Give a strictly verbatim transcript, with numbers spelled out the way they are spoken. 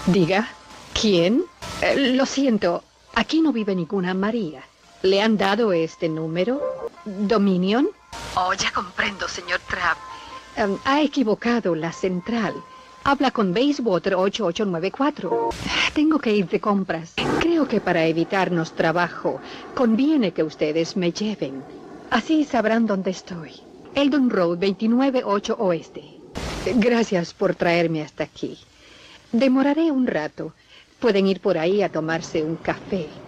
Diga, ¿quién? Eh, lo siento, aquí no vive ninguna María. ¿Le han dado este número? ¿Dominion? Oh, ya comprendo, señor Trapp. Um, ha equivocado la central. Habla con Bayswater ocho ocho nueve cuatro. Tengo que ir de compras. Creo que para evitarnos trabajo, conviene que ustedes me lleven. Así sabrán dónde estoy. Eldon Road veintinueve ocho Oeste. Gracias por traerme hasta aquí. Demoraré un rato. Pueden ir por ahí a tomarse un café.